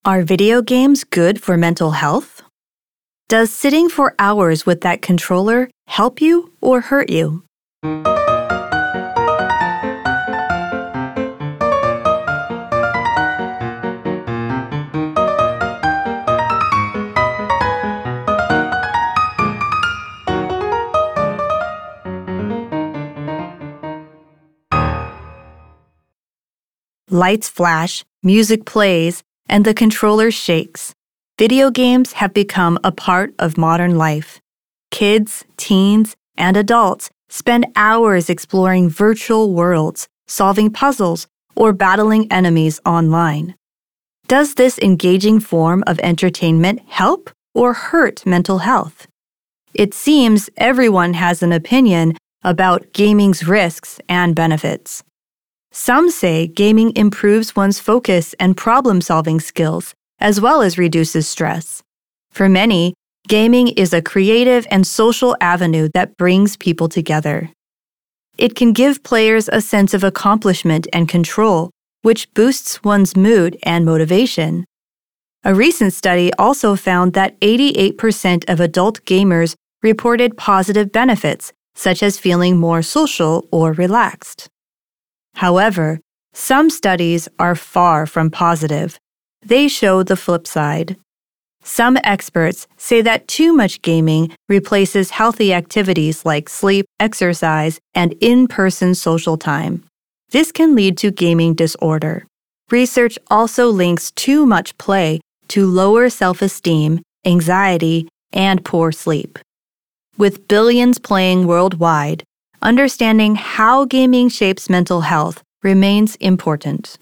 Are video games good for mental health? Does sitting for hours with that controller help you or hurt you? Lights flash, music plays, and the controller shakes. Video games have become a part of modern life. Kids, teens, and adults spend hours exploring virtual worlds, solving puzzles, or battling enemies online. Does this engaging form of entertainment help or hurt mental health? It seems everyone has an opinion about gaming's risks and benefits. Some say gaming improves one's focus and problem-solving skills, as well as reduces stress. For many, gaming is a creative and social avenue that brings people together. It can give players a sense of accomplishment and control, which boosts one's mood and motivation. A recent study also found that 88% of adult gamers reported positive benefits, such as feeling more social or relaxed. However, some studies are far from positive. They show the flip side. Some experts say that too much gaming replaces healthy activities like sleep, exercise, and in-person social time. This can lead to gaming disorder. Research also links too much play to lower self-esteem, anxiety, and poor sleep. With billions playing worldwide, understanding how gaming shapes mental health remains important.